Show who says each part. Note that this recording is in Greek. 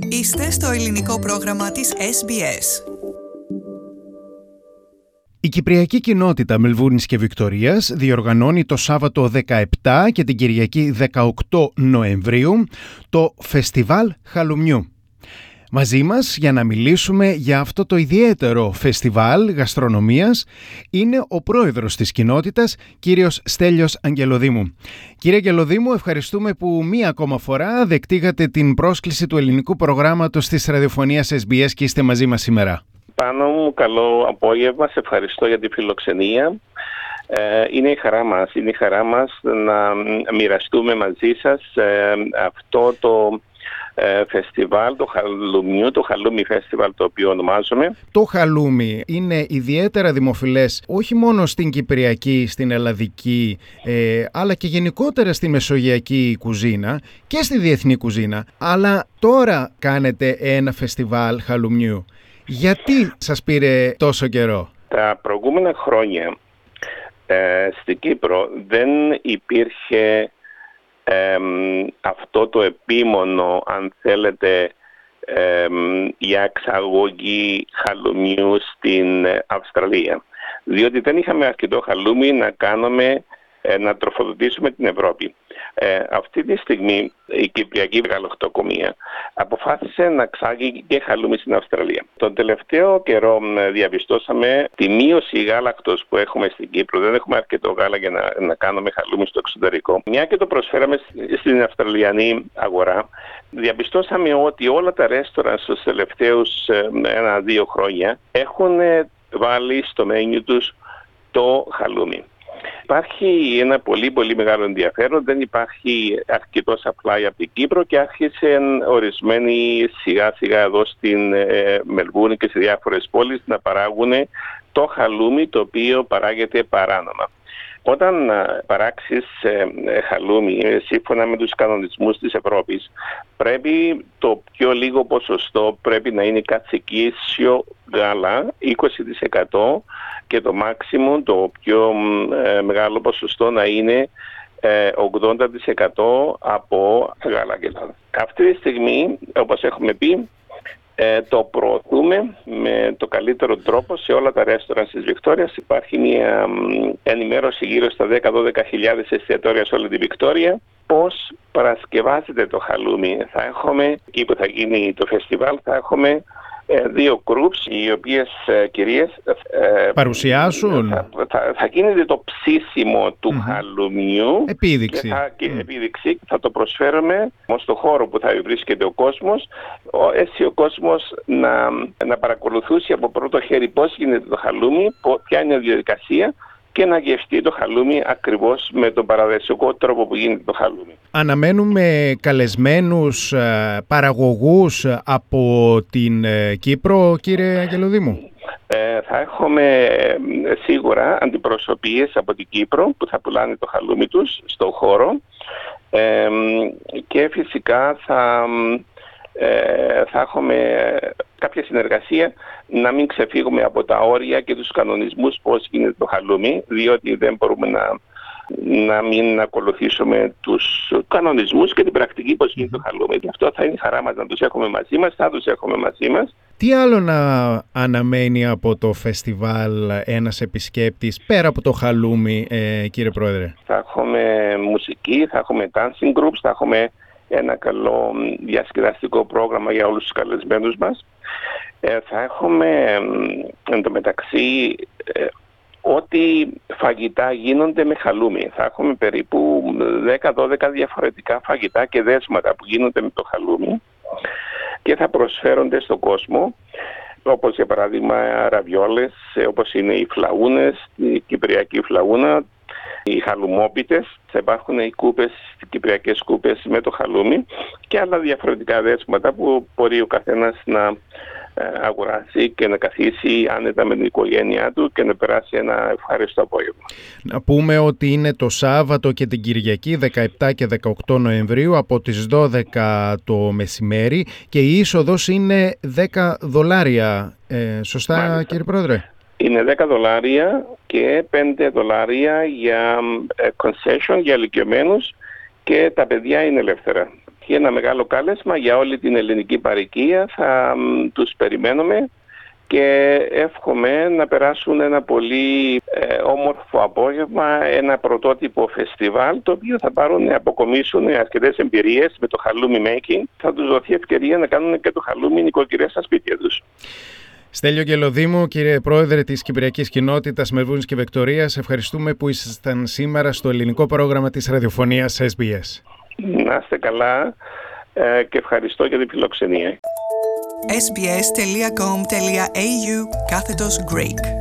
Speaker 1: Είστε στο ελληνικό πρόγραμμα της SBS.
Speaker 2: Η Κυπριακή Κοινότητα Μελβούρνης και Βικτωρίας διοργανώνει το Σάββατο 17 και την Κυριακή 18 Νοεμβρίου το Φεστιβάλ Χαλουμιού. Μαζί μας για να μιλήσουμε για αυτό το ιδιαίτερο φεστιβάλ γαστρονομίας είναι ο πρόεδρος της κοινότητας, κύριος Στέλιος Αγγελοδήμου. Κύριε Αγγελοδήμου, ευχαριστούμε που μία ακόμα φορά δεκτήκατε την πρόσκληση του ελληνικού προγράμματος της ραδιοφωνίας SBS και είστε μαζί μας σήμερα.
Speaker 3: Πάνω μου, καλό απόγευμα. Σε ευχαριστώ για τη φιλοξενία. Είναι η χαρά μας να μοιραστούμε μαζί σας αυτό το φεστιβάλ, το Χαλουμιού, το Χαλούμι Φεστιβάλ το οποίο ονομάζουμε.
Speaker 2: Το Χαλούμι είναι ιδιαίτερα δημοφιλές όχι μόνο στην Κυπριακή, στην Ελλαδική, αλλά και γενικότερα στη Μεσογειακή κουζίνα και στη διεθνή κουζίνα. Αλλά τώρα κάνετε ένα φεστιβάλ Χαλουμιού. Γιατί σας πήρε τόσο καιρό?
Speaker 3: Τα προηγούμενα χρόνια στην Κύπρο δεν υπήρχε αυτό το επίμονο, αν θέλετε, για εξαγωγή χαλουμιού στην Αυστραλία. Διότι δεν είχαμε αρκετό χαλούμι να τροφοδοτήσουμε την Ευρώπη. Αυτή τη στιγμή η Κυπριακή Γαλακτοκομεία αποφάσισε να εξάγει και χαλούμι στην Αυστραλία. Τον τελευταίο καιρό διαπιστώσαμε τη μείωση γάλακτος που έχουμε στην Κύπρο. Δεν έχουμε αρκετό γάλα για να κάνουμε χαλούμι στο εξωτερικό. Μια και το προσφέραμε στην Αυστραλιανή αγορά, διαπιστώσαμε ότι όλα τα ρέστοραν στους τελευταίους 1-2 χρόνια έχουν βάλει στο μενιού τους το χαλούμι. Υπάρχει ένα πολύ μεγάλο ενδιαφέρον, δεν υπάρχει αρκετό supply από την Κύπρο και άρχισαν ορισμένοι σιγά σιγά εδώ στην Μελβούρνη και σε διάφορες πόλεις να παράγουν το χαλούμι το οποίο παράγεται παράνομα. Όταν παράξεις χαλούμι σύμφωνα με τους κανονισμούς της Ευρώπης, πρέπει το πιο λίγο ποσοστό πρέπει να είναι κατσικίσιο γάλα, 20%, και το maximum, το πιο μεγάλο ποσοστό να είναι 80% από γάλα και λάδι. Αυτή τη στιγμή, όπως έχουμε πει, το προωθούμε με το καλύτερο τρόπο σε όλα τα ρέστοραν της Βικτόριας. Υπάρχει μια ενημέρωση γύρω στα 10-12 εστιατόρια σε όλη τη Βικτόρια. Πώς παρασκευάζεται το χαλούμι? Θα έχουμε, εκεί που θα γίνει το φεστιβάλ, θα έχουμε 2 groups, οι οποίες κυρίες
Speaker 2: παρουσιάσουν.
Speaker 3: Θα γίνεται το ψήσιμο του χαλουμιού.
Speaker 2: Επίδειξη.
Speaker 3: Επίδειξη. Θα το προσφέρουμε στο χώρο που θα βρίσκεται ο κόσμος, έτσι ο κόσμος να παρακολουθήσει από πρώτο χέρι πώς γίνεται το χαλούμι, ποια είναι η διαδικασία, και να γευστεί το χαλούμι ακριβώς με τον παραδοσιακό τρόπο που γίνεται το χαλούμι.
Speaker 2: Αναμένουμε καλεσμένους παραγωγούς από την Κύπρο, κύριε Αγγελοδήμου.
Speaker 3: Θα έχουμε σίγουρα αντιπροσωπείες από την Κύπρο που θα πουλάνε το χαλούμι τους στον χώρο, και φυσικά θα έχουμε κάποια συνεργασία να μην ξεφύγουμε από τα όρια και τους κανονισμούς πώς γίνεται το χαλούμι, διότι δεν μπορούμε να μην ακολουθήσουμε τους κανονισμούς και την πρακτική πώς γίνεται το χαλούμι. Και αυτό θα είναι η χαρά μας να τους έχουμε μαζί μας, θα τους έχουμε μαζί μας.
Speaker 2: Τι άλλο να αναμένει από το φεστιβάλ ένας επισκέπτης πέρα από το χαλούμι, κύριε Πρόεδρε?
Speaker 3: Θα έχουμε μουσική, θα έχουμε dancing groups, θα έχουμε ένα καλό διασκεδαστικό πρόγραμμα για όλους τους καλεσμένους μας. Θα έχουμε εντωμεταξύ ό,τι φαγητά γίνονται με χαλούμι. Θα έχουμε περίπου 10-12 διαφορετικά φαγητά και δέσματα που γίνονται με το χαλούμι και θα προσφέρονται στον κόσμο, όπως για παράδειγμα ραβιόλες, όπως είναι οι φλαούνες, η κυπριακή φλαούνα, οι χαλουμόπιτες. Θα υπάρχουν οι κούπες, οι κυπριακές κούπες με το χαλούμι και άλλα διαφορετικά δέσματα που μπορεί ο καθένας να αγοράσει και να καθίσει άνετα με την οικογένειά του και να περάσει ένα ευχάριστο απόγευμα.
Speaker 2: Να πούμε ότι είναι το Σάββατο και την Κυριακή 17 και 18 Νοεμβρίου από τις 12 το μεσημέρι και η είσοδος είναι $10. Σωστά, μάλιστα, κύριε Πρόεδρε?
Speaker 3: Είναι $10 και $5 για concession για ηλικιωμένους και τα παιδιά είναι ελεύθερα. υπάρχει ένα μεγάλο κάλεσμα για όλη την ελληνική παροικία. Θα τους περιμένουμε και εύχομαι να περάσουν ένα πολύ όμορφο απόγευμα, ένα πρωτότυπο φεστιβάλ, το οποίο θα αποκομίσουν αρκετές εμπειρίες με το halloumi making. Θα τους δοθεί ευκαιρία να κάνουν και το halloumi νοικοκυριά στα σπίτια τους.
Speaker 2: Στέλιο Γελοδήμου, κύριε Πρόεδρε της Κυπριακής Κοινότητας Μελβούρνης και Βικτωρίας, ευχαριστούμε που ήσασταν σήμερα στο ελληνικό πρόγραμμα της ραδιοφωνίας SBS.
Speaker 3: Να είστε καλά και ευχαριστώ για την φιλοξενία.
Speaker 1: sbs.com.au/Greek